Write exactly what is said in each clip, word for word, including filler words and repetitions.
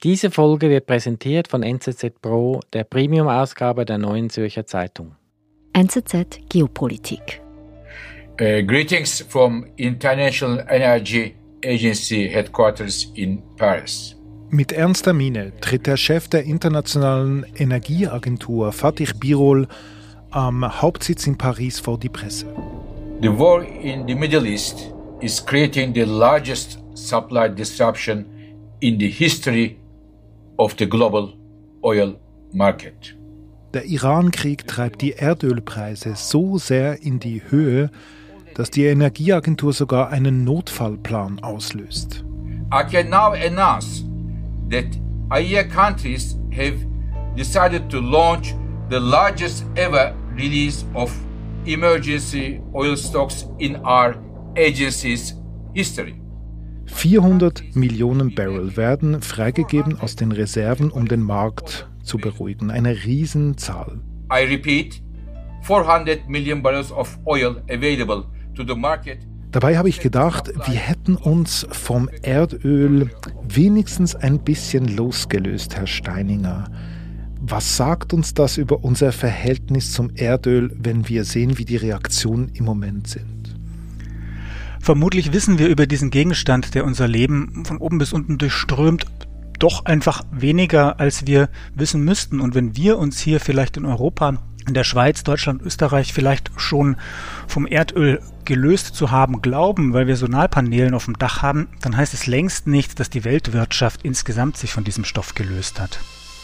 Diese Folge wird präsentiert von N Z Z Pro, der Premium-Ausgabe der Neuen Zürcher Zeitung. N Z Z Geopolitik. Uh, greetings from International Energy Agency Headquarters in Paris. Mit ernster Miene tritt der Chef der Internationalen Energieagentur Fatih Birol am Hauptsitz in Paris vor die Presse. The war in the Middle East is creating the largest supply disruption in the history of the global oil market. Der Iran-Krieg treibt die Erdölpreise so sehr in die Höhe, dass die Energieagentur sogar einen Notfallplan auslöst. I can now announce that I E A countries have decided to launch the largest ever release of emergency oil stocks in our agency's history. vierhundert Millionen Barrel werden freigegeben aus den Reserven, um den Markt zu beruhigen. Eine Riesenzahl. I repeat, four hundred million barrels of oil available to the market. Dabei habe ich gedacht, wir hätten uns vom Erdöl wenigstens ein bisschen losgelöst, Herr Steininger. Was sagt uns das über unser Verhältnis zum Erdöl, wenn wir sehen, wie die Reaktionen im Moment sind? Vermutlich wissen wir über diesen Gegenstand, der unser Leben von oben bis unten durchströmt, doch einfach weniger, als wir wissen müssten. Und wenn wir uns hier vielleicht in Europa, in der Schweiz, Deutschland, Österreich vielleicht schon vom Erdöl gelöst zu haben glauben, weil wir Solarpanelen auf dem Dach haben, dann heißt es längst nicht, dass die Weltwirtschaft insgesamt sich von diesem Stoff gelöst hat.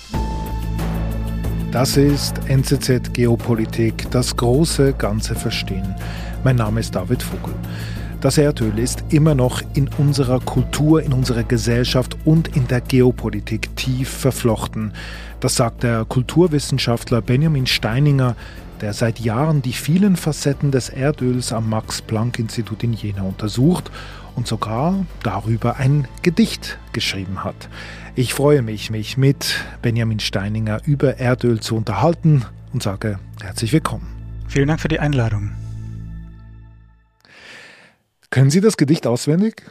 Das ist N Z Z Geopolitik, das große Ganze verstehen. Mein Name ist David Vogel. Das Erdöl ist immer noch in unserer Kultur, in unserer Gesellschaft und in der Geopolitik tief verflochten. Das sagt der Kulturwissenschaftler Benjamin Steininger, der seit Jahren die vielen Facetten des Erdöls am Max-Planck-Institut in Jena untersucht und sogar darüber ein Gedicht geschrieben hat. Ich freue mich, mich mit Benjamin Steininger über Erdöl zu unterhalten und sage herzlich willkommen. Vielen Dank für die Einladung. Können Sie das Gedicht auswendig?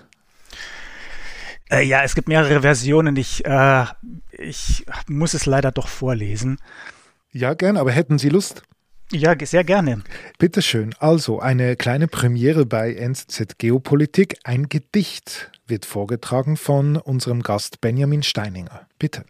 Äh, ja, es gibt mehrere Versionen. Ich, äh, ich muss es leider doch vorlesen. Ja, gerne, aber hätten Sie Lust? Ja, sehr gerne. Bitte schön. Also, eine kleine Premiere bei N Z Z Geopolitik. Ein Gedicht wird vorgetragen von unserem Gast Benjamin Steininger. Bitte.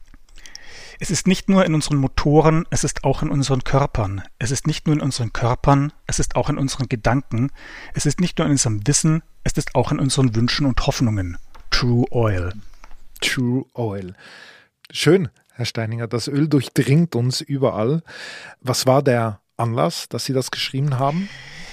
Es ist nicht nur in unseren Motoren, es ist auch in unseren Körpern. Es ist nicht nur in unseren Körpern, es ist auch in unseren Gedanken. Es ist nicht nur in unserem Wissen, es ist auch in unseren Wünschen und Hoffnungen. True Oil. True Oil. Schön, Herr Steininger, das Öl durchdringt uns überall. Was war der Anlass, dass Sie das geschrieben haben?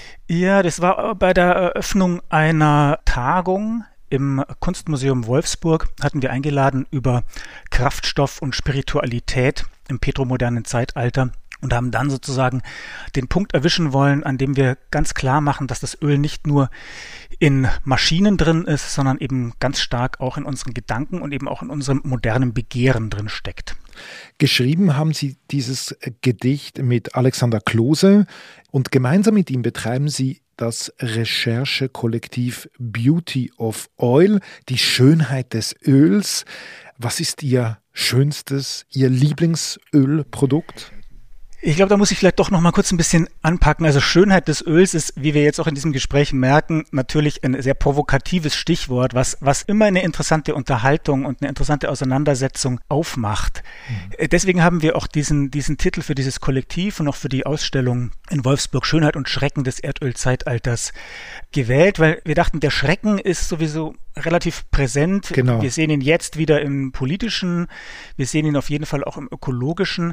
Ja, das war bei der Eröffnung einer Tagung im Kunstmuseum Wolfsburg, hatten wir eingeladen über Kraftstoff und Spiritualität im petromodernen Zeitalter und haben dann sozusagen den Punkt erwischen wollen, an dem wir ganz klar machen, dass das Öl nicht nur in Maschinen drin ist, sondern eben ganz stark auch in unseren Gedanken und eben auch in unserem modernen Begehren drin steckt. Geschrieben haben Sie dieses Gedicht mit Alexander Klose und gemeinsam mit ihm betreiben Sie das Recherchekollektiv Beauty of Oil, die Schönheit des Öls. Was ist Ihr schönstes, Ihr Lieblingsölprodukt? Ich glaube, da muss ich vielleicht doch noch mal kurz ein bisschen anpacken. Also Schönheit des Öls ist, wie wir jetzt auch in diesem Gespräch merken, natürlich ein sehr provokatives Stichwort, was, was immer eine interessante Unterhaltung und eine interessante Auseinandersetzung aufmacht. Mhm. Deswegen haben wir auch diesen, diesen Titel für dieses Kollektiv und auch für die Ausstellung in Wolfsburg Schönheit und Schrecken des Erdölzeitalters gewählt, weil wir dachten, der Schrecken ist sowieso relativ präsent. Genau. Wir sehen ihn jetzt wieder im Politischen, wir sehen ihn auf jeden Fall auch im Ökologischen.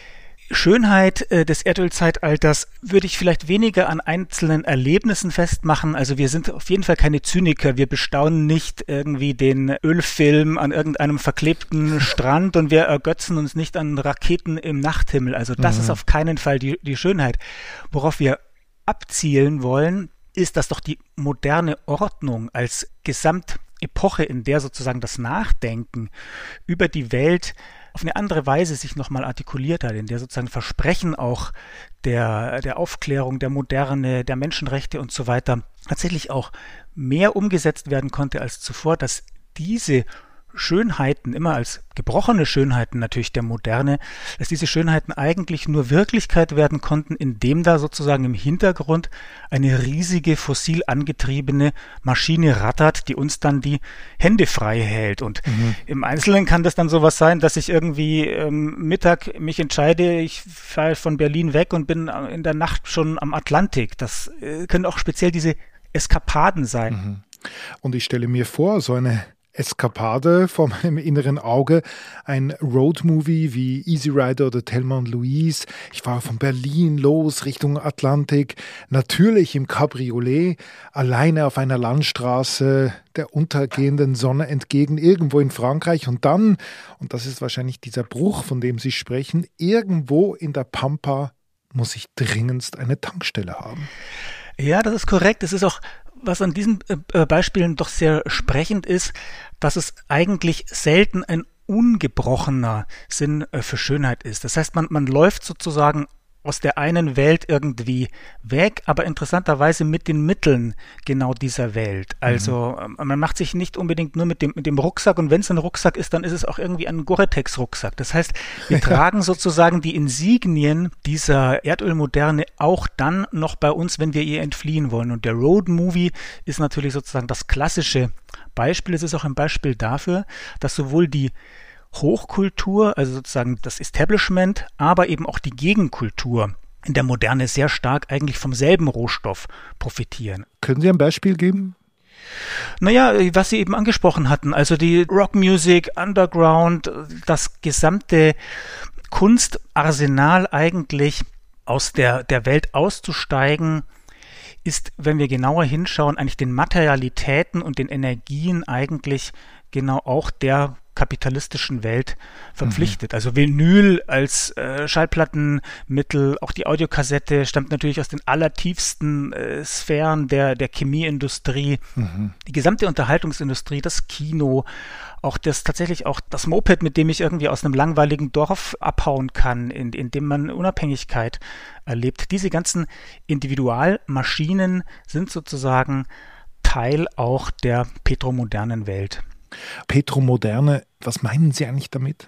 Schönheit äh, des Erdölzeitalters würde ich vielleicht weniger an einzelnen Erlebnissen festmachen. Also wir sind auf jeden Fall keine Zyniker. Wir bestaunen nicht irgendwie den Ölfilm an irgendeinem verklebten Strand und wir ergötzen uns nicht an Raketen im Nachthimmel. Also das mhm. ist auf keinen Fall die, die Schönheit. Worauf wir abzielen wollen, ist, dass doch die moderne Ordnung als Gesamtepoche, in der sozusagen das Nachdenken über die Welt auf eine andere Weise sich nochmal artikuliert hat, in der sozusagen Versprechen auch der, der Aufklärung, der Moderne, der Menschenrechte und so weiter tatsächlich auch mehr umgesetzt werden konnte als zuvor, dass diese Schönheiten, immer als gebrochene Schönheiten natürlich der Moderne, dass diese Schönheiten eigentlich nur Wirklichkeit werden konnten, indem da sozusagen im Hintergrund eine riesige fossil angetriebene Maschine rattert, die uns dann die Hände frei hält. Und mhm. im Einzelnen kann das dann sowas sein, dass ich irgendwie ähm, Mittag mich entscheide, ich fahre von Berlin weg und bin in der Nacht schon am Atlantik. Das äh, können auch speziell diese Eskapaden sein. Mhm. Und ich stelle mir vor, so eine Eskapade vor meinem inneren Auge, ein Roadmovie wie Easy Rider oder Thelma und Louise. Ich fahre von Berlin los Richtung Atlantik, natürlich im Cabriolet, alleine auf einer Landstraße der untergehenden Sonne entgegen, irgendwo in Frankreich und dann, und das ist wahrscheinlich dieser Bruch, von dem Sie sprechen, irgendwo in der Pampa muss ich dringendst eine Tankstelle haben. Ja, das ist korrekt. Es ist auch, was an diesen äh, Beispielen doch sehr sprechend ist, dass es eigentlich selten ein ungebrochener Sinn äh, für Schönheit ist. Das heißt, man, man läuft sozusagen aus der einen Welt irgendwie weg, aber interessanterweise mit den Mitteln genau dieser Welt. Also mhm. man macht sich nicht unbedingt nur mit dem, mit dem Rucksack, und wenn es ein Rucksack ist, dann ist es auch irgendwie ein Gore-Tex-Rucksack. Das heißt, wir tragen sozusagen die Insignien dieser Erdölmoderne auch dann noch bei uns, wenn wir ihr entfliehen wollen. Und der Road-Movie ist natürlich sozusagen das klassische Beispiel. Es ist auch ein Beispiel dafür, dass sowohl die Hochkultur, also sozusagen das Establishment, aber eben auch die Gegenkultur in der Moderne sehr stark eigentlich vom selben Rohstoff profitieren. Können Sie ein Beispiel geben? Naja, was Sie eben angesprochen hatten, also die Rockmusik, Underground, das gesamte Kunstarsenal eigentlich aus der, der Welt auszusteigen, ist, wenn wir genauer hinschauen, eigentlich den Materialitäten und den Energien eigentlich genau auch der kapitalistischen Welt verpflichtet. Mhm. Also Vinyl als äh, Schallplattenmittel, auch die Audiokassette stammt natürlich aus den allertiefsten äh, Sphären der, der Chemieindustrie, mhm. die gesamte Unterhaltungsindustrie, das Kino, auch das tatsächlich auch das Moped, mit dem ich irgendwie aus einem langweiligen Dorf abhauen kann, in, in dem man Unabhängigkeit erlebt. Diese ganzen Individualmaschinen sind sozusagen Teil auch der petromodernen Welt. Petromoderne, was meinen Sie eigentlich damit?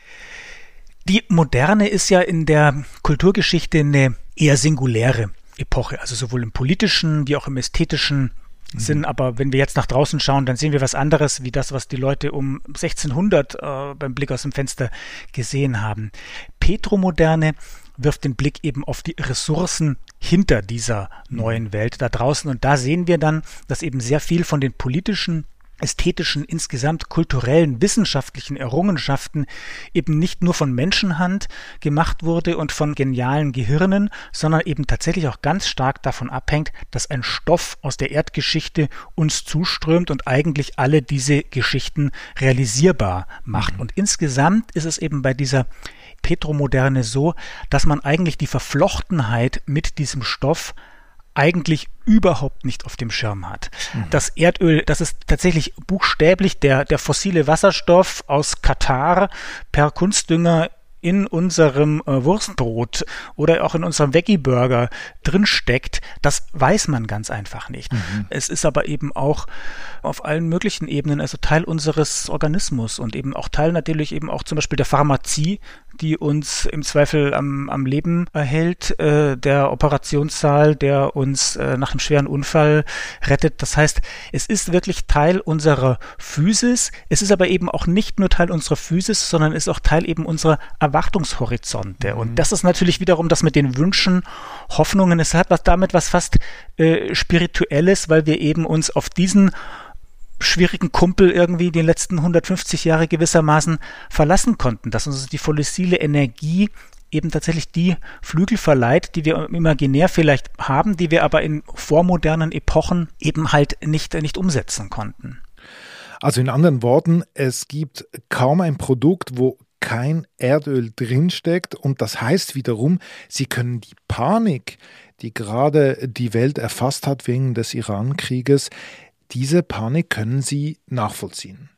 Die Moderne ist ja in der Kulturgeschichte eine eher singuläre Epoche, also sowohl im politischen wie auch im ästhetischen mhm. Sinn. Aber wenn wir jetzt nach draußen schauen, dann sehen wir was anderes, wie das, was die Leute um sechzehnhundert äh, beim Blick aus dem Fenster gesehen haben. Petromoderne wirft den Blick eben auf die Ressourcen hinter dieser neuen Welt da draußen. Und da sehen wir dann, dass eben sehr viel von den politischen, ästhetischen, insgesamt kulturellen, wissenschaftlichen Errungenschaften eben nicht nur von Menschenhand gemacht wurde und von genialen Gehirnen, sondern eben tatsächlich auch ganz stark davon abhängt, dass ein Stoff aus der Erdgeschichte uns zuströmt und eigentlich alle diese Geschichten realisierbar macht. Mhm. Und insgesamt ist es eben bei dieser Petromoderne so, dass man eigentlich die Verflochtenheit mit diesem Stoff eigentlich überhaupt nicht auf dem Schirm hat. Mhm. Das Erdöl, das ist tatsächlich buchstäblich der, der fossile Wasserstoff aus Katar per Kunstdünger in unserem äh, Wurstbrot oder auch in unserem Veggie-Burger drinsteckt, das weiß man ganz einfach nicht. Mhm. Es ist aber eben auch auf allen möglichen Ebenen, also Teil unseres Organismus und eben auch Teil natürlich eben auch zum Beispiel der Pharmazie, die uns im Zweifel am, am Leben erhält, äh, der Operationssaal, der uns äh, nach einem schweren Unfall rettet. Das heißt, es ist wirklich Teil unserer Physis. Es ist aber eben auch nicht nur Teil unserer Physis, sondern ist auch Teil eben unserer Erwartungshorizonte. Mhm. Und das ist natürlich wiederum das mit den Wünschen, Hoffnungen. Es hat was damit was fast äh, Spirituelles, weil wir eben uns auf diesen schwierigen Kumpel irgendwie die letzten hundertfünfzig Jahre gewissermaßen verlassen konnten, dass uns die fossile Energie eben tatsächlich die Flügel verleiht, die wir imaginär vielleicht haben, die wir aber in vormodernen Epochen eben halt nicht, nicht umsetzen konnten. Also in anderen Worten, es gibt kaum ein Produkt, wo kein Erdöl drinsteckt, und das heißt wiederum, Sie können die Panik, die gerade die Welt erfasst hat wegen des Iran-Krieges, diese Panik können Sie nachvollziehen.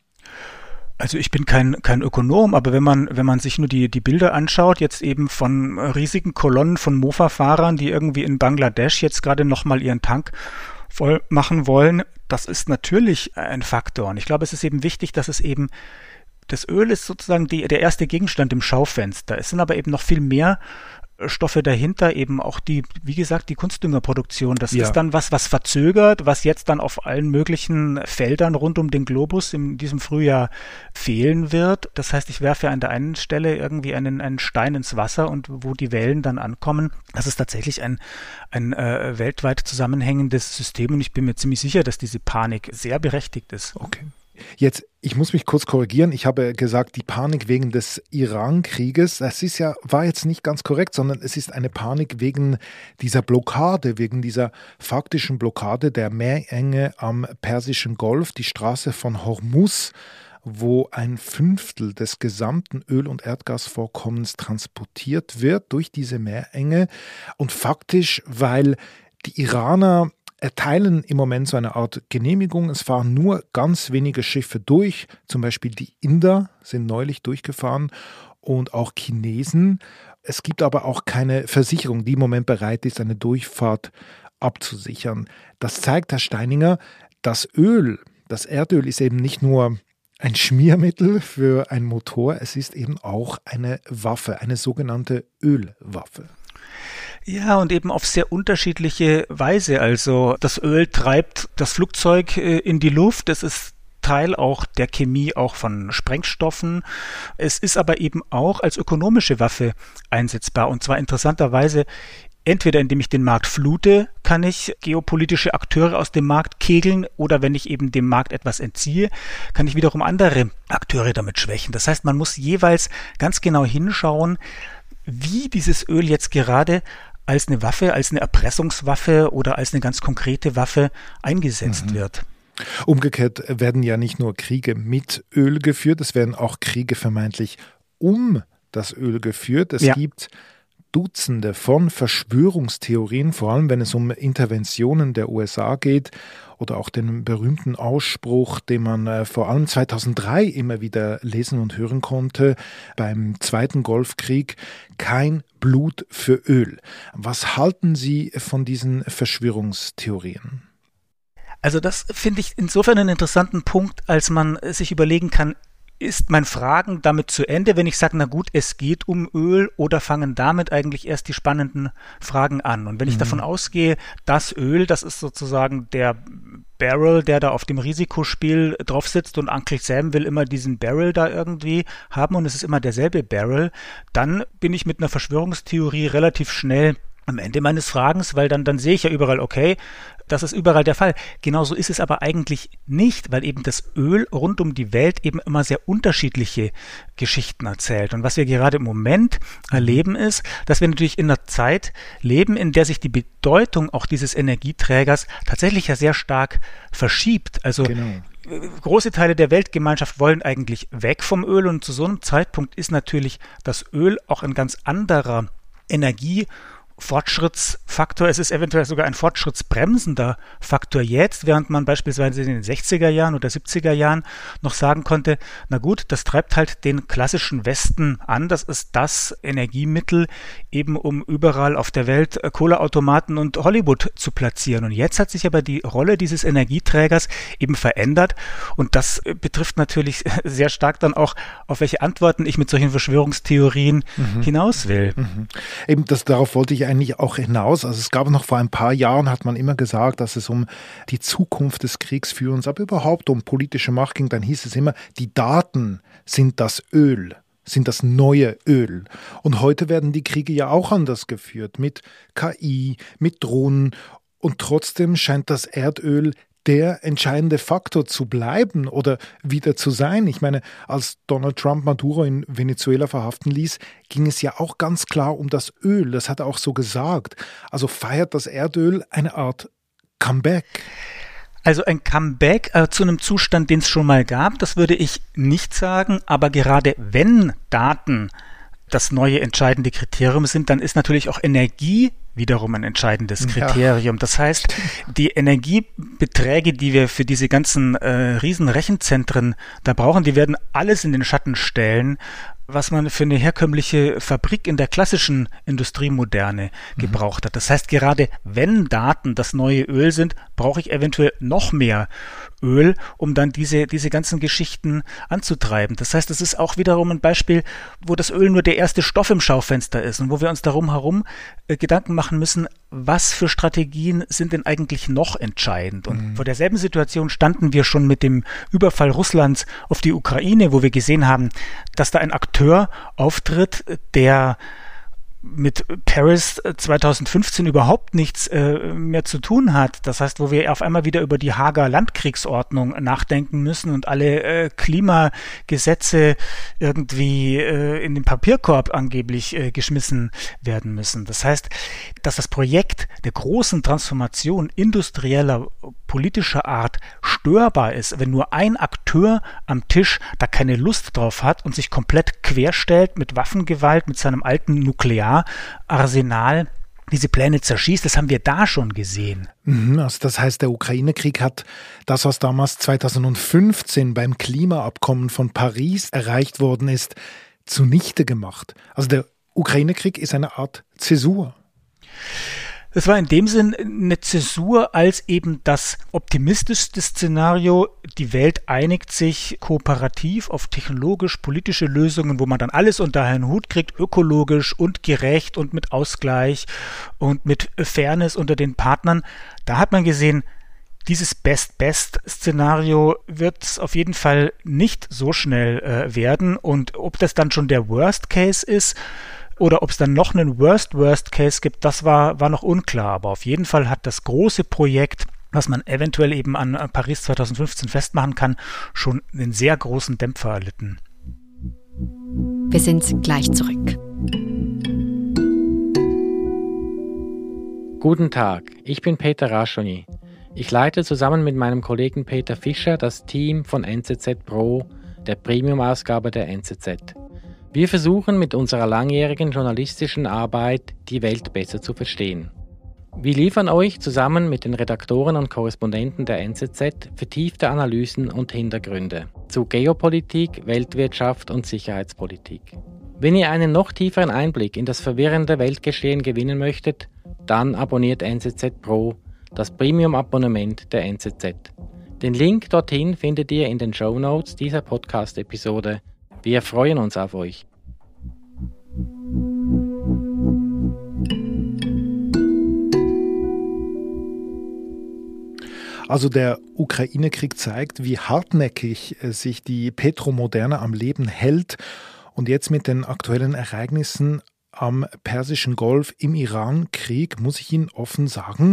Also ich bin kein kein Ökonom, aber wenn man wenn man sich nur die die Bilder anschaut, jetzt eben von riesigen Kolonnen von Mofa-Fahrern, die irgendwie in Bangladesch jetzt gerade nochmal ihren Tank voll machen wollen, das ist natürlich ein Faktor. Und ich glaube, es ist eben wichtig, dass es eben, das Öl ist sozusagen die, der erste Gegenstand im Schaufenster. Es sind aber eben noch viel mehr Stoffe dahinter, eben auch die, wie gesagt, die Kunstdüngerproduktion. Das ja. ist dann was, was verzögert, was jetzt dann auf allen möglichen Feldern rund um den Globus in diesem Frühjahr fehlen wird. Das heißt, ich werfe an der einen Stelle irgendwie einen, einen Stein ins Wasser und wo die Wellen dann ankommen. Das ist tatsächlich ein, ein äh, weltweit zusammenhängendes System und ich bin mir ziemlich sicher, dass diese Panik sehr berechtigt ist. Okay. Jetzt, ich muss mich kurz korrigieren. Ich habe gesagt, die Panik wegen des Iran-Krieges, das ist ja, war jetzt nicht ganz korrekt, sondern es ist eine Panik wegen dieser Blockade, wegen dieser faktischen Blockade der Meerenge am Persischen Golf, die Straße von Hormuz, wo ein Fünftel des gesamten Öl- und Erdgasvorkommens transportiert wird durch diese Meerenge. Und faktisch, weil die Iraner erteilen im Moment so eine Art Genehmigung. Es fahren nur ganz wenige Schiffe durch. Zum Beispiel die Inder sind neulich durchgefahren und auch Chinesen. Es gibt aber auch keine Versicherung, die im Moment bereit ist, eine Durchfahrt abzusichern. Das zeigt, Herr Steininger, das Öl, das Erdöl ist eben nicht nur ein Schmiermittel für einen Motor, es ist eben auch eine Waffe, eine sogenannte Ölwaffe. Ja, und eben auf sehr unterschiedliche Weise. Also das Öl treibt das Flugzeug in die Luft. Es ist Teil auch der Chemie, auch von Sprengstoffen. Es ist aber eben auch als ökonomische Waffe einsetzbar. Und zwar interessanterweise entweder indem ich den Markt flute, kann ich geopolitische Akteure aus dem Markt kegeln, oder wenn ich eben dem Markt etwas entziehe, kann ich wiederum andere Akteure damit schwächen. Das heißt, man muss jeweils ganz genau hinschauen, wie dieses Öl jetzt gerade als eine Waffe, als eine Erpressungswaffe oder als eine ganz konkrete Waffe eingesetzt mhm. wird. Umgekehrt werden ja nicht nur Kriege mit Öl geführt, es werden auch Kriege vermeintlich um das Öl geführt. Es ja. gibt Dutzende von Verschwörungstheorien, vor allem wenn es um Interventionen der U S A geht oder auch den berühmten Ausspruch, den man äh, vor allem zweitausenddrei immer wieder lesen und hören konnte, beim Zweiten Golfkrieg: kein Blut für Öl. Was halten Sie von diesen Verschwörungstheorien? Also das finde ich insofern einen interessanten Punkt, als man sich überlegen kann, ist mein Fragen damit zu Ende, wenn ich sage, na gut, es geht um Öl, oder fangen damit eigentlich erst die spannenden Fragen an? Und wenn ich mhm. davon ausgehe, das Öl, das ist sozusagen der Barrel, der da auf dem Risikospiel drauf sitzt, und Uncle Sam will immer diesen Barrel da irgendwie haben und es ist immer derselbe Barrel, dann bin ich mit einer Verschwörungstheorie relativ schnell am Ende meines Fragens, weil dann, dann sehe ich ja überall, okay, das ist überall der Fall. Genauso ist es aber eigentlich nicht, weil eben das Öl rund um die Welt eben immer sehr unterschiedliche Geschichten erzählt. Und was wir gerade im Moment erleben ist, dass wir natürlich in einer Zeit leben, in der sich die Bedeutung auch dieses Energieträgers tatsächlich ja sehr stark verschiebt. Also genau. Große Teile der Weltgemeinschaft wollen eigentlich weg vom Öl, und zu so einem Zeitpunkt ist natürlich das Öl auch ein ganz anderer Energie- Fortschrittsfaktor. Es ist eventuell sogar ein fortschrittsbremsender Faktor jetzt, während man beispielsweise in den sechziger Jahren oder siebziger Jahren noch sagen konnte, na gut, das treibt halt den klassischen Westen an, das ist das Energiemittel, eben um überall auf der Welt Kohleautomaten und Hollywood zu platzieren. Und jetzt hat sich aber die Rolle dieses Energieträgers eben verändert, und das betrifft natürlich sehr stark dann auch, auf welche Antworten ich mit solchen Verschwörungstheorien mhm. hinaus will. Mhm. Eben das, darauf wollte ich eigentlich auch hinaus. Also es gab noch vor ein paar Jahren, hat man immer gesagt, dass es um die Zukunft des Kriegsführens, aber überhaupt um politische Macht ging. Dann hieß es immer, die Daten sind das Öl, sind das neue Öl. Und heute werden die Kriege ja auch anders geführt, mit K I, mit Drohnen. Und trotzdem scheint das Erdöl der entscheidende Faktor zu bleiben oder wieder zu sein. Ich meine, als Donald Trump Maduro in Venezuela verhaften ließ, ging es ja auch ganz klar um das Öl. Das hat er auch so gesagt. Also feiert das Erdöl eine Art Comeback? Also ein Comeback äh, zu einem Zustand, den es schon mal gab, das würde ich nicht sagen. Aber gerade wenn Daten das neue entscheidende Kriterium sind, dann ist natürlich auch Energie wiederum ein entscheidendes Kriterium. Ja. Das heißt, die Energiebeträge, die wir für diese ganzen äh, riesen Rechenzentren da brauchen, die werden alles in den Schatten stellen, was man für eine herkömmliche Fabrik in der klassischen Industriemoderne mhm. gebraucht hat. Das heißt, gerade wenn Daten das neue Öl sind, brauche ich eventuell noch mehr Öl, um dann diese, diese ganzen Geschichten anzutreiben. Das heißt, es ist auch wiederum ein Beispiel, wo das Öl nur der erste Stoff im Schaufenster ist und wo wir uns darum herum äh, Gedanken machen müssen, was für Strategien sind denn eigentlich noch entscheidend? Und mhm. vor derselben Situation standen wir schon mit dem Überfall Russlands auf die Ukraine, wo wir gesehen haben, dass da ein Akteur auftritt, der mit Paris zweitausendfünfzehn überhaupt nichts äh, mehr zu tun hat. Das heißt, wo wir auf einmal wieder über die Haager Landkriegsordnung nachdenken müssen und alle äh, Klimagesetze irgendwie äh, in den Papierkorb angeblich äh, geschmissen werden müssen. Das heißt, dass das Projekt der großen Transformation industrieller, politischer Art störbar ist, wenn nur ein Akteur am Tisch da keine Lust drauf hat und sich komplett querstellt mit Waffengewalt, mit seinem alten Nukleararsenal, diese Pläne zerschießt. Das haben wir da schon gesehen. Also das heißt, der Ukraine-Krieg hat das, was damals zweitausendfünfzehn beim Klimaabkommen von Paris erreicht worden ist, zunichte gemacht. Also der Ukraine-Krieg ist eine Art Zäsur. Es war in dem Sinn eine Zäsur als eben das optimistischste Szenario. Die Welt einigt sich kooperativ auf technologisch-politische Lösungen, wo man dann alles unter einen Hut kriegt, ökologisch und gerecht und mit Ausgleich und mit Fairness unter den Partnern. Da hat man gesehen, dieses Best-Best-Szenario wird es auf jeden Fall nicht so schnell äh, werden. Und ob das dann schon der Worst Case ist, oder ob es dann noch einen Worst-Worst-Case gibt, das war, war noch unklar. Aber auf jeden Fall hat das große Projekt, was man eventuell eben an Paris zweitausendfünfzehn festmachen kann, schon einen sehr großen Dämpfer erlitten. Wir sind gleich zurück. Guten Tag, ich bin Peter Raschoni. Ich leite zusammen mit meinem Kollegen Peter Fischer das Team von N Z Z Pro, der Premium-Ausgabe der N Z Z. Wir versuchen mit unserer langjährigen journalistischen Arbeit, die Welt besser zu verstehen. Wir liefern euch zusammen mit den Redaktoren und Korrespondenten der N Z Z vertiefte Analysen und Hintergründe zu Geopolitik, Weltwirtschaft und Sicherheitspolitik. Wenn ihr einen noch tieferen Einblick in das verwirrende Weltgeschehen gewinnen möchtet, dann abonniert N Z Z Pro, das Premium-Abonnement der N Z Z. Den Link dorthin findet ihr in den Shownotes dieser Podcast-Episode. Wir freuen uns auf euch. Also der Ukraine-Krieg zeigt, wie hartnäckig sich die Petromoderne am Leben hält. Und jetzt mit den aktuellen Ereignissen am Persischen Golf, im Iran-Krieg, muss ich Ihnen offen sagen,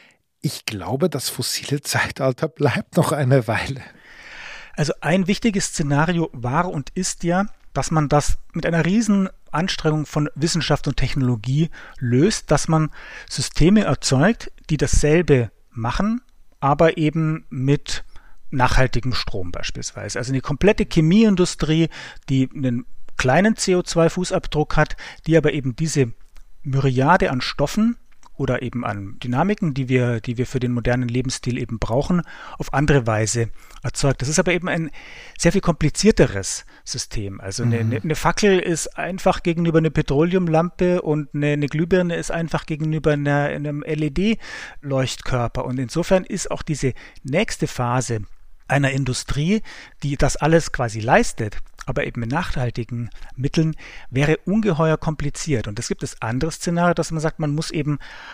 ich glaube, das fossile Zeitalter bleibt noch eine Weile. Also ein wichtiges Szenario war und ist ja, dass man das mit einer riesen Anstrengung von Wissenschaft und Technologie löst, dass man Systeme erzeugt, die dasselbe machen, aber eben mit nachhaltigem Strom beispielsweise. Also eine komplette Chemieindustrie, die einen kleinen C O zwei Fußabdruck hat, die aber eben diese Myriade an Stoffen oder eben an Dynamiken, die wir, die wir für den modernen Lebensstil eben brauchen, auf andere Weise erzeugt. Das ist aber eben ein sehr viel komplizierteres System. Also eine, mhm. eine Fackel ist einfach gegenüber einer Petroleumlampe und eine, eine Glühbirne ist einfach gegenüber einer, einem L E D-Leuchtkörper. Und insofern ist auch diese nächste Phase einer Industrie, die das alles quasi leistet, aber eben mit nachhaltigen Mitteln, wäre ungeheuer kompliziert. Und es gibt das andere Szenario, dass man sagt, man muss eben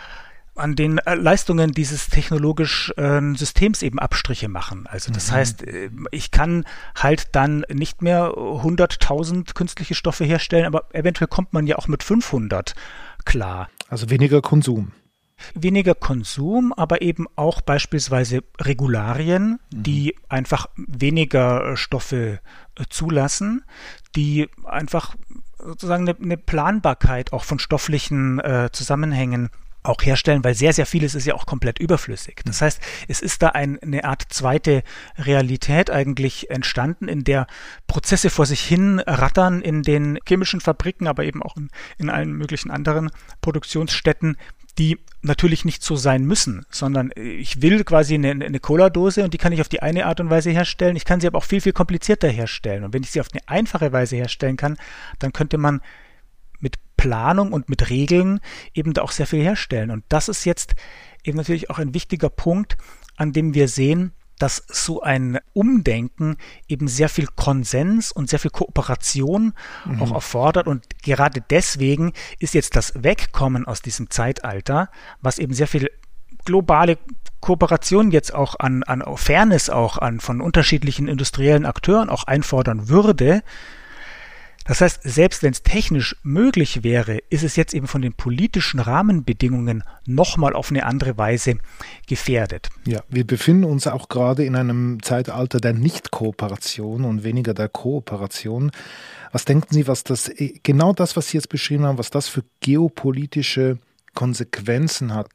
an den Leistungen dieses technologischen äh, Systems eben Abstriche machen. Also das mhm. heißt, ich kann halt dann nicht mehr hunderttausend künstliche Stoffe herstellen, aber eventuell kommt man ja auch mit fünfhundert klar. Also weniger Konsum. Weniger Konsum, aber eben auch beispielsweise Regularien, mhm. die einfach weniger Stoffe äh, zulassen, die einfach sozusagen eine, eine Planbarkeit auch von stofflichen äh, Zusammenhängen auch herstellen, weil sehr, sehr vieles ist ja auch komplett überflüssig. Das heißt, es ist da ein, eine Art zweite Realität eigentlich entstanden, in der Prozesse vor sich hin rattern in den chemischen Fabriken, aber eben auch in, in allen möglichen anderen Produktionsstätten, die natürlich nicht so sein müssen, sondern ich will quasi eine, eine Cola-Dose und die kann ich auf die eine Art und Weise herstellen. Ich kann sie aber auch viel, viel komplizierter herstellen. Und wenn ich sie auf eine einfache Weise herstellen kann, dann könnte man mit Planung und mit Regeln eben da auch sehr viel herstellen. Und das ist jetzt eben natürlich auch ein wichtiger Punkt, an dem wir sehen, dass so ein Umdenken eben sehr viel Konsens und sehr viel Kooperation mhm. auch erfordert. Und gerade deswegen ist jetzt das Wegkommen aus diesem Zeitalter, was eben sehr viel globale Kooperation jetzt auch an, an Fairness auch an von unterschiedlichen industriellen Akteuren auch einfordern würde. Das heißt, selbst wenn es technisch möglich wäre, ist es jetzt eben von den politischen Rahmenbedingungen nochmal auf eine andere Weise gefährdet. Ja, wir befinden uns auch gerade in einem Zeitalter der Nicht-Kooperation und weniger der Kooperation. Was denken Sie, was das, genau das, was Sie jetzt beschrieben haben, was das für geopolitische Konsequenzen hat?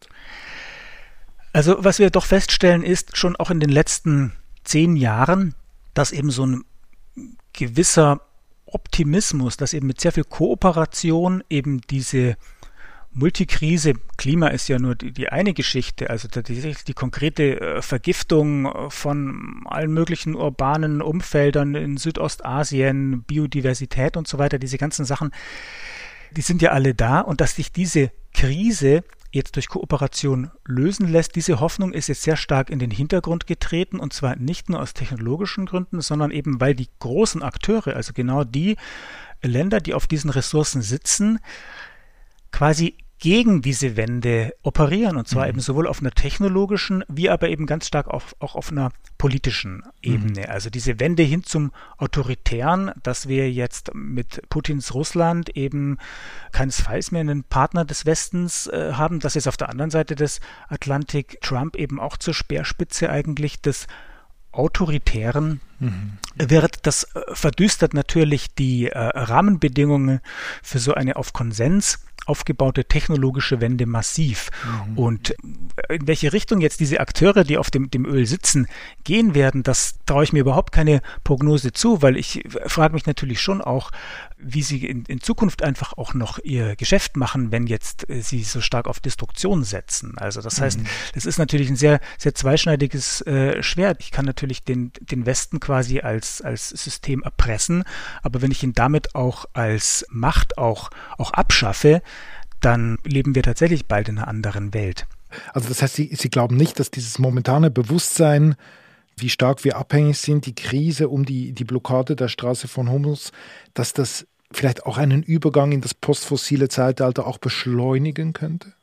Also was wir doch feststellen ist, schon auch in den letzten zehn Jahren, dass eben so ein gewisser Optimismus, dass eben mit sehr viel Kooperation eben diese Multikrise, Klima ist ja nur die, die eine Geschichte, also die, die konkrete Vergiftung von allen möglichen urbanen Umfeldern in Südostasien, Biodiversität und so weiter, diese ganzen Sachen, die sind ja alle da und dass sich diese Krise jetzt durch Kooperation lösen lässt. Diese Hoffnung ist jetzt sehr stark in den Hintergrund getreten und zwar nicht nur aus technologischen Gründen, sondern eben weil die großen Akteure, also genau die Länder, die auf diesen Ressourcen sitzen, quasi gegen diese Wende operieren und zwar mhm. eben sowohl auf einer technologischen wie aber eben ganz stark auf, auch auf einer politischen Ebene. Mhm. Also diese Wende hin zum Autoritären, dass wir jetzt mit Putins Russland eben keinesfalls mehr einen Partner des Westens äh, haben, dass jetzt auf der anderen Seite des Atlantik Trump eben auch zur Speerspitze eigentlich des Autoritären mhm. wird. Das äh, verdüstert natürlich die äh, Rahmenbedingungen für so eine auf Konsens aufgebaute technologische Wende massiv. Mhm. Und in welche Richtung jetzt diese Akteure, die auf dem, dem Öl sitzen, gehen werden, das traue ich mir überhaupt keine Prognose zu, weil ich frage mich natürlich schon auch, wie sie in, in Zukunft einfach auch noch ihr Geschäft machen, wenn jetzt äh, sie so stark auf Destruktion setzen. Also das heißt, mhm. das ist natürlich ein sehr, sehr zweischneidiges äh, Schwert. Ich kann natürlich den, den Westen quasi als, als System erpressen, aber wenn ich ihn damit auch als Macht auch, auch abschaffe, dann leben wir tatsächlich bald in einer anderen Welt. Also das heißt, Sie, Sie glauben nicht, dass dieses momentane Bewusstsein, wie stark wir abhängig sind, die Krise um die, die Blockade der Straße von Hormuz, dass das vielleicht auch einen Übergang in das postfossile Zeitalter auch beschleunigen könnte?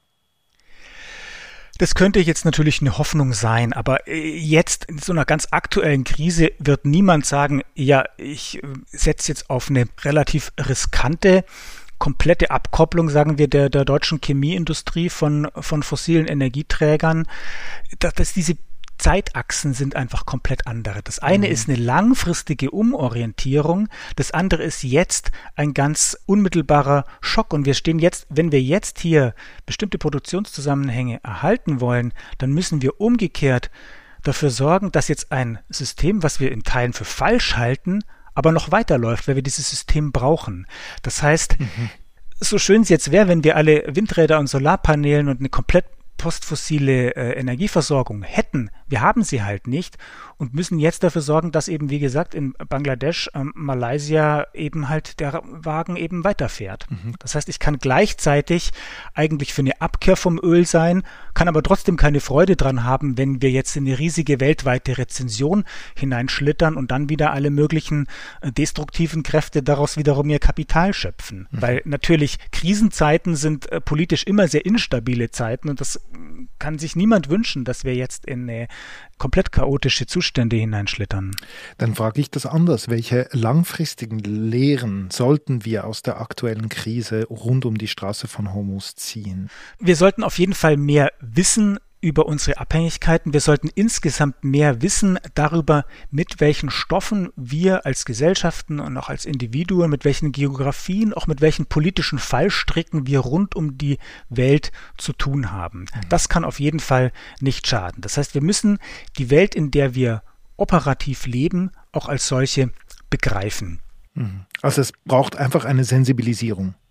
Das könnte jetzt natürlich eine Hoffnung sein, aber jetzt in so einer ganz aktuellen Krise wird niemand sagen, ja, ich setze jetzt auf eine relativ riskante, komplette Abkopplung, sagen wir, der, der deutschen Chemieindustrie von, von fossilen Energieträgern, dass, dass diese Zeitachsen sind einfach komplett andere. Das eine mhm. ist eine langfristige Umorientierung, das andere ist jetzt ein ganz unmittelbarer Schock und wir stehen jetzt, wenn wir jetzt hier bestimmte Produktionszusammenhänge erhalten wollen, dann müssen wir umgekehrt dafür sorgen, dass jetzt ein System, was wir in Teilen für falsch halten, aber noch weiterläuft, weil wir dieses System brauchen. Das heißt, mhm. so schön es jetzt wäre, wenn wir alle Windräder und Solarpanelen und eine komplett postfossile äh, Energieversorgung hätten, wir haben sie halt nicht und müssen jetzt dafür sorgen, dass eben, wie gesagt, in Bangladesch, ähm, Malaysia eben halt der Wagen eben weiterfährt. Mhm. Das heißt, ich kann gleichzeitig eigentlich für eine Abkehr vom Öl sein, kann aber trotzdem keine Freude dran haben, wenn wir jetzt in eine riesige weltweite Rezension hineinschlittern und dann wieder alle möglichen äh, destruktiven Kräfte daraus wiederum ihr Kapital schöpfen. Mhm. Weil natürlich Krisenzeiten sind äh, politisch immer sehr instabile Zeiten und das kann sich niemand wünschen, dass wir jetzt in eine komplett chaotische Zustände hineinschlittern. Dann frage ich das anders. Welche langfristigen Lehren sollten wir aus der aktuellen Krise rund um die Straße von Hormuz ziehen? Wir sollten auf jeden Fall mehr wissen über unsere Abhängigkeiten. Wir sollten insgesamt mehr wissen darüber, mit welchen Stoffen wir als Gesellschaften und auch als Individuen, mit welchen Geografien, auch mit welchen politischen Fallstricken wir rund um die Welt zu tun haben. Das kann auf jeden Fall nicht schaden. Das heißt, wir müssen die Welt, in der wir operativ leben, auch als solche begreifen. Also es braucht einfach eine Sensibilisierung.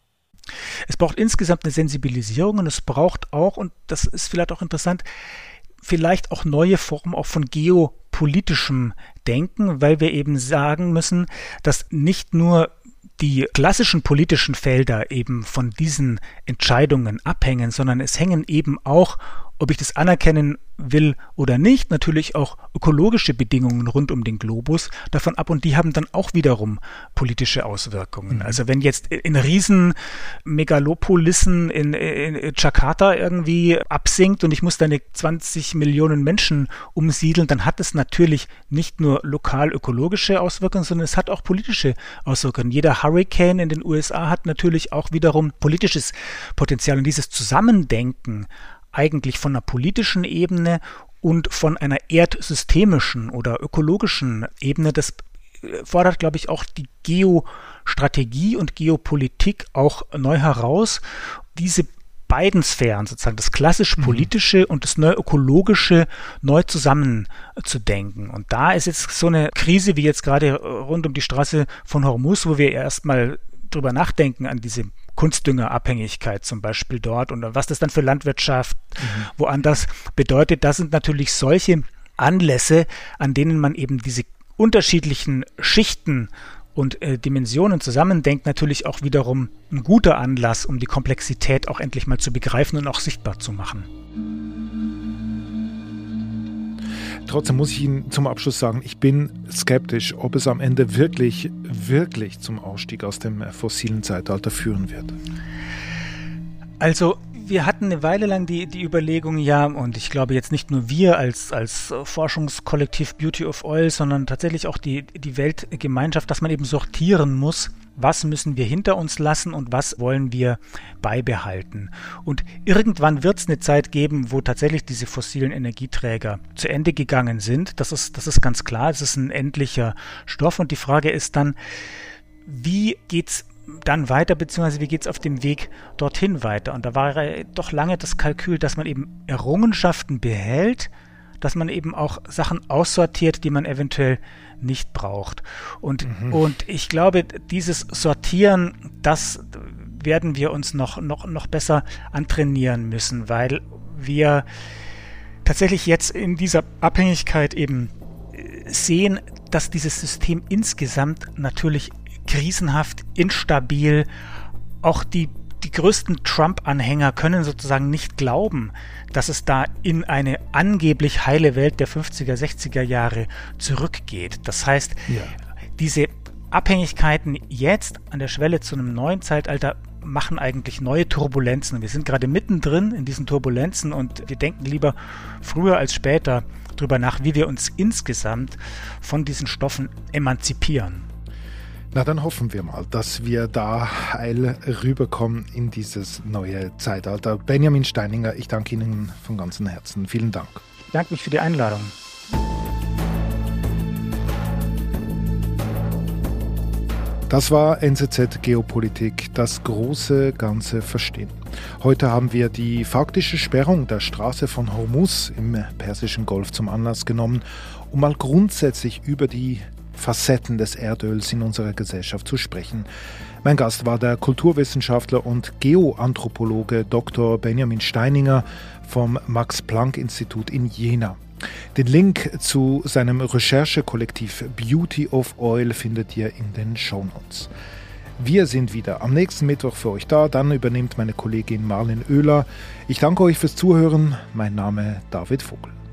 Es braucht insgesamt eine Sensibilisierung und es braucht auch, und das ist vielleicht auch interessant, vielleicht auch neue Formen auch von geopolitischem Denken, weil wir eben sagen müssen, dass nicht nur die klassischen politischen Felder eben von diesen Entscheidungen abhängen, sondern es hängen eben auch, ob ich das anerkennen will oder nicht, natürlich auch ökologische Bedingungen rund um den Globus davon ab und die haben dann auch wiederum politische Auswirkungen. Mhm. Also wenn jetzt in riesen Megalopolissen in, in Jakarta irgendwie absinkt und ich muss da eine zwanzig Millionen Menschen umsiedeln, dann hat es natürlich nicht nur lokal ökologische Auswirkungen, sondern es hat auch politische Auswirkungen. Jeder Hurricane in den U S A hat natürlich auch wiederum politisches Potenzial und dieses Zusammendenken eigentlich von einer politischen Ebene und von einer erdsystemischen oder ökologischen Ebene, das fordert, glaube ich, auch die Geostrategie und Geopolitik auch neu heraus, diese beiden Sphären, sozusagen das klassisch-politische mhm. und das neu-ökologische neu zusammenzudenken. Und da ist jetzt so eine Krise wie jetzt gerade rund um die Straße von Hormuz, wo wir erstmal drüber nachdenken an diese Kunstdüngerabhängigkeit zum Beispiel dort und was das dann für Landwirtschaft mhm. woanders bedeutet. Das sind natürlich solche Anlässe, an denen man eben diese unterschiedlichen Schichten und äh, Dimensionen zusammendenkt, natürlich auch wiederum ein guter Anlass, um die Komplexität auch endlich mal zu begreifen und auch sichtbar zu machen. Trotzdem muss ich Ihnen zum Abschluss sagen, ich bin skeptisch, ob es am Ende wirklich, wirklich zum Ausstieg aus dem fossilen Zeitalter führen wird. Also wir hatten eine Weile lang die, die Überlegung, ja, und ich glaube jetzt nicht nur wir als, als Forschungskollektiv Beauty of Oil, sondern tatsächlich auch die, die Weltgemeinschaft, dass man eben sortieren muss, was müssen wir hinter uns lassen und was wollen wir beibehalten. Und irgendwann wird es eine Zeit geben, wo tatsächlich diese fossilen Energieträger zu Ende gegangen sind. Das ist, das ist ganz klar, es ist ein endlicher Stoff und die Frage ist dann, wie geht's dann weiter, beziehungsweise wie geht es auf dem Weg dorthin weiter? Und da war doch lange das Kalkül, dass man eben Errungenschaften behält, dass man eben auch Sachen aussortiert, die man eventuell nicht braucht. Und, mhm. und ich glaube, dieses Sortieren, das werden wir uns noch, noch, noch besser antrainieren müssen, weil wir tatsächlich jetzt in dieser Abhängigkeit eben sehen, dass dieses System insgesamt natürlich krisenhaft, instabil, auch die, die größten Trump-Anhänger können sozusagen nicht glauben, dass es da in eine angeblich heile Welt der fünfziger, sechziger Jahre zurückgeht. Das heißt, ja. diese Abhängigkeiten jetzt an der Schwelle zu einem neuen Zeitalter machen eigentlich neue Turbulenzen. Wir sind gerade mittendrin in diesen Turbulenzen und wir denken lieber früher als später drüber nach, wie wir uns insgesamt von diesen Stoffen emanzipieren. Na, dann hoffen wir mal, dass wir da heil rüberkommen in dieses neue Zeitalter. Benjamin Steininger, ich danke Ihnen von ganzem Herzen. Vielen Dank. Ich danke mich für die Einladung. Das war N Z Z Geopolitik, das große Ganze verstehen. Heute haben wir die faktische Sperrung der Straße von Hormuz im Persischen Golf zum Anlass genommen, um mal grundsätzlich über die Facetten des Erdöls in unserer Gesellschaft zu sprechen. Mein Gast war der Kulturwissenschaftler und Geoanthropologe Doktor Benjamin Steininger vom Max-Planck-Institut in Jena. Den Link zu seinem Recherchekollektiv Beauty of Oil findet ihr in den Shownotes. Wir sind wieder am nächsten Mittwoch für euch da, dann übernimmt meine Kollegin Marlin Oehler. Ich danke euch fürs Zuhören, mein Name David Vogel.